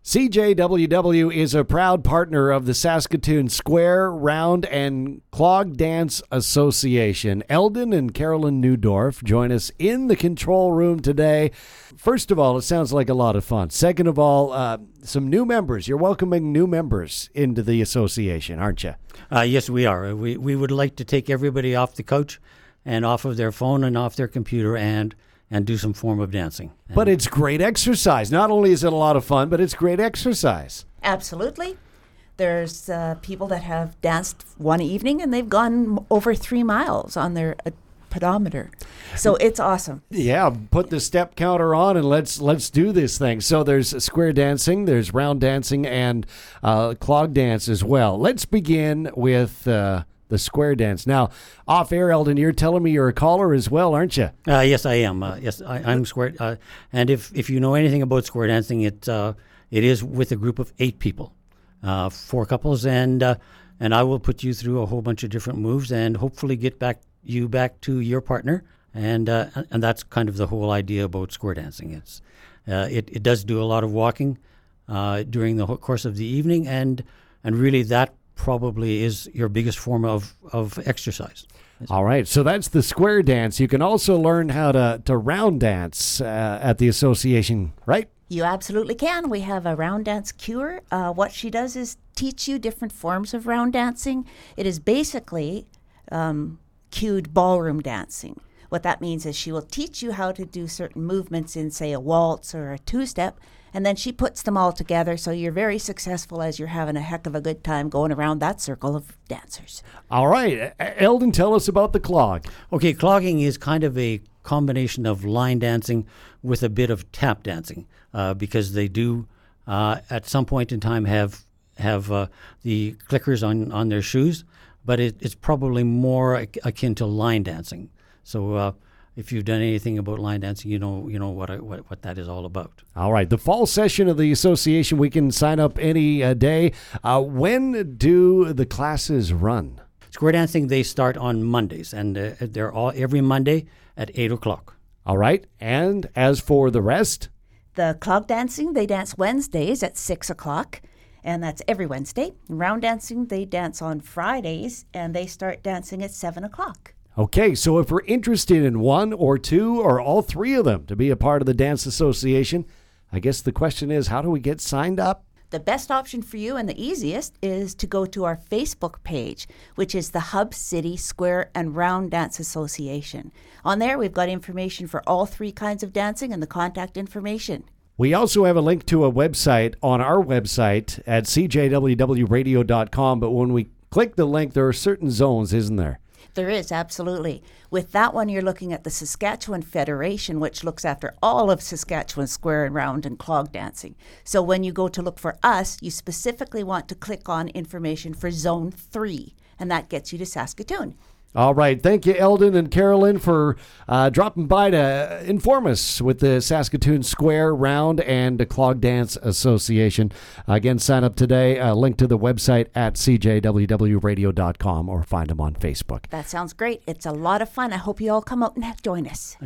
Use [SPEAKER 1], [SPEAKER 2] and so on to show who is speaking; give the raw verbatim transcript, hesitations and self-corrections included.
[SPEAKER 1] C J W W is a proud partner of the Saskatoon Square, Round, and Clog Dance Association. Eldon and Carolyn Newdorf join us in the control room today. First of all, it sounds like a lot of fun. Second of all, uh, some new members. You're welcoming new members into the association, aren't you?
[SPEAKER 2] Uh, yes, we are. We we would like to take everybody off the couch and off of their phone and off their computer and and do some form of dancing. And
[SPEAKER 1] but it's great exercise. Not only is it a lot of fun, but it's great exercise.
[SPEAKER 3] Absolutely. There's uh, people that have danced one evening and they've gone over three miles on their uh, pedometer. So it's awesome.
[SPEAKER 1] Yeah, put the step counter on and let's let's do this thing. So there's square dancing, there's round dancing, and uh, clog dance as well. Let's begin with uh, the square dance. Now, off air, Eldon, you're telling me you're a caller as well, aren't you?
[SPEAKER 2] Uh, yes, I am. Uh, yes, I, I'm square. Uh, and if, if you know anything about square dancing, it uh, it is with a group of eight people, uh, four couples, and uh, and I will put you through a whole bunch of different moves and hopefully get back you back to your partner. And uh, and that's kind of the whole idea about square dancing. It's uh, it it does do a lot of walking uh, during the whole course of the evening, and and really that probably is your biggest form of, of exercise.
[SPEAKER 1] All right, so that's the square dance. You can also learn how to, to round dance uh, at the association, right?
[SPEAKER 3] You absolutely can. We have a round dance cure. Uh, what she does is teach you different forms of round dancing. It is basically um, cued ballroom dancing. What that means is she will teach you how to do certain movements in, say, a waltz or a two-step, and then she puts them all together so you're very successful as you're having a heck of a good time going around that circle of dancers.
[SPEAKER 1] All right. Eldon, tell us about the clog.
[SPEAKER 2] Okay, clogging is kind of a combination of line dancing with a bit of tap dancing uh, because they do uh, at some point in time have have uh, the clickers on, on their shoes, but it, it's probably more akin to line dancing. So uh, if you've done anything about line dancing, you know you know what, I, what what that is all about.
[SPEAKER 1] All right. The fall session of the association, we can sign up any uh, day. Uh, when do the classes run?
[SPEAKER 2] Square dancing, they start on Mondays, and uh, they're all every Monday at eight o'clock.
[SPEAKER 1] All right. And as for the rest?
[SPEAKER 3] The clog dancing, they dance Wednesdays at six o'clock, and that's every Wednesday. Round dancing, they dance on Fridays, and they start dancing at seven o'clock.
[SPEAKER 1] Okay, so if we're interested in one or two or all three of them to be a part of the Dance Association, I guess the question is, how do we get signed up?
[SPEAKER 3] The best option for you and the easiest is to go to our Facebook page, which is the Hub City Square and Round Dance Association. On there, we've got information for all three kinds of dancing and the contact information.
[SPEAKER 1] We also have a link to a website on our website at c j w w radio dot com, but when we click the link, there are certain zones, isn't there?
[SPEAKER 3] There is, absolutely. With that one, you're looking at the Saskatchewan Federation, which looks after all of Saskatchewan square and round and clog dancing. So when you go to look for us, you specifically want to click on information for Zone three, and that gets you to Saskatoon.
[SPEAKER 1] All right. Thank you, Eldon and Carolyn, for uh, dropping by to inform us with the Saskatoon Square, Round, and Clog Dance Association. Again, sign up today. Uh, link to the website at c j w w radio dot com or find them on Facebook.
[SPEAKER 3] That sounds great. It's a lot of fun. I hope you all come out and join us.